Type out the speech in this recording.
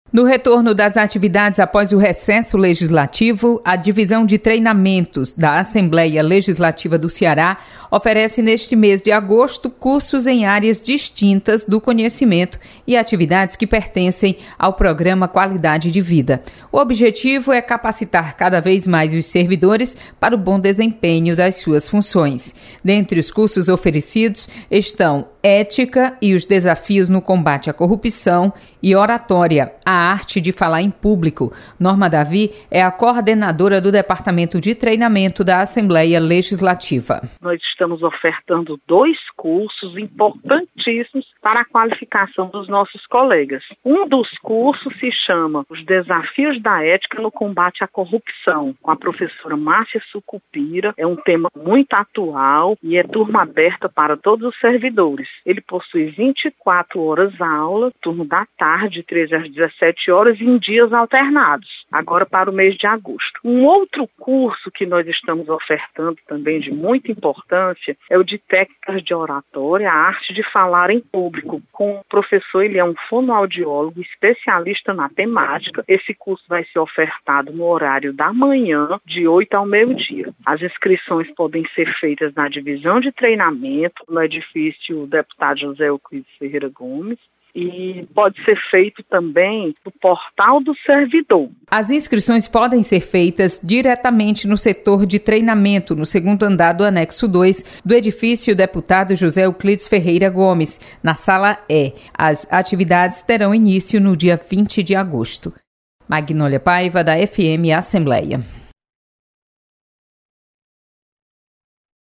No retorno das atividades após o recesso legislativo, a Divisão de Treinamentos da Assembleia Legislativa do Ceará oferece neste mês de agosto cursos em áreas distintas do conhecimento e atividades que pertencem ao programa Qualidade de Vida. O objetivo é capacitar cada vez mais os servidores para o bom desempenho das suas funções. Dentre os cursos oferecidos estão Ética e os desafios no combate à corrupção e Oratória, a arte de falar em público. Norma Davi é a coordenadora do Departamento de Treinamento da Assembleia Legislativa. Nós estamos ofertando 2 cursos importantíssimos para a qualificação dos nossos colegas. Um dos cursos se chama Os Desafios da Ética no Combate à Corrupção, com a professora Márcia Sucupira. É um tema muito atual e é turma aberta para todos os servidores. Ele possui 24 horas aula, turno da tarde, 13 às 17 horas, em dias alternados, agora para o mês de agosto. Um outro curso que nós estamos ofertando também de muita importância é o de técnicas de oratória, a arte de falar em público, com o professor, ele é um fonoaudiólogo especialista na temática. Esse curso vai ser ofertado no horário da manhã, de 8 ao meio-dia. As inscrições podem ser feitas na divisão de treinamento, no edifício Deputado José Euclides Ferreira Gomes, e pode ser feito também no portal do servidor. As inscrições podem ser feitas diretamente no setor de treinamento, no segundo andar do anexo 2 do edifício Deputado José Euclides Ferreira Gomes, na sala E. As atividades terão início no dia 20 de agosto. Magnólia Paiva, da FM Assembleia.